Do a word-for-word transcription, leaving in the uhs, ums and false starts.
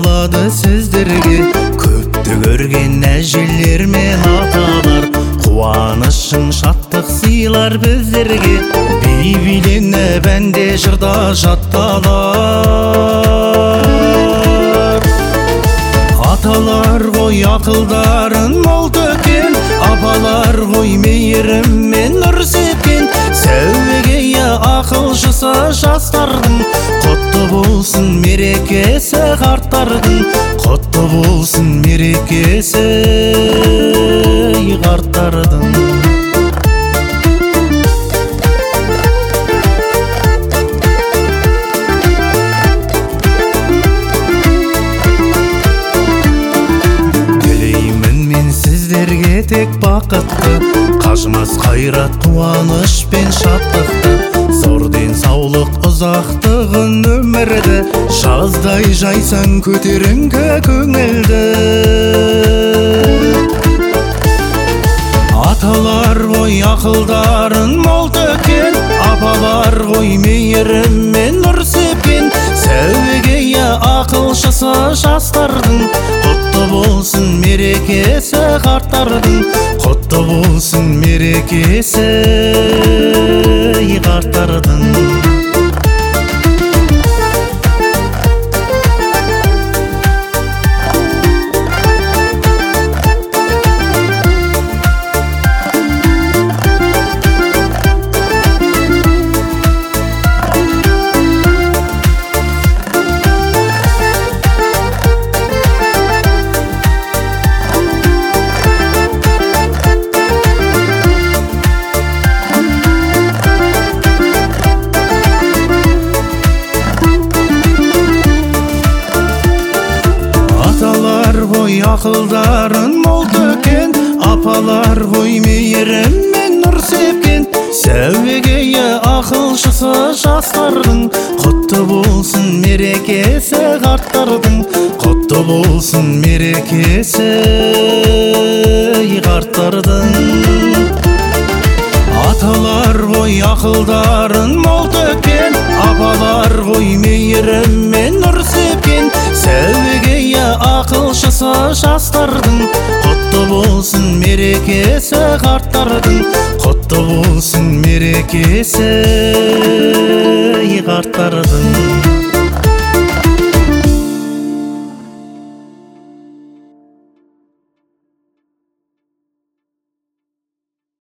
қалады сіздерге, көпті көрген әжелер мен аталар, қуанышын шаттық сыйлар біздерге, би биленіп әнде жырда жатталар. Аталар ғой ақылдарын мол төккен, апалар ғой мейіріммен нұр сепкен, сәуеге ақылшысы жастардың, құтты болсын мерекесі қарттардың, құтты болсын мерекесі қарттардың. Сіздерге тек бақытты, қажымас қайрат, қуаныш пен шаттықты, зор денсаулық ұзақтығын өмірді, жаздай жайсаң көтеріңкі көңілді. Аталар ғой ақылдарын мол төккен, апалар ғой мейіріммен нұр сепкен, сәуеге ақылшысы жастардың, құтты болсын мерекесі қарттардың, құтты болсын мерекесі қарттардың. Ғой ақылдарын мол төккен, апалар ғой мейіріммен нұр сепкен, сәуеге ақылшысы жастардың, құтты болсын мерекесі қарттардың, құтты болсын мерекесі қарттардың. Аталар ғой ақылдарын мол төккен, апалар ғой мейіріммен нұр сепкен, сәуеге ақылшысы жастардың, құтты болсын мерекесі қарттардың, құтты болсын мерекесі қарттардың.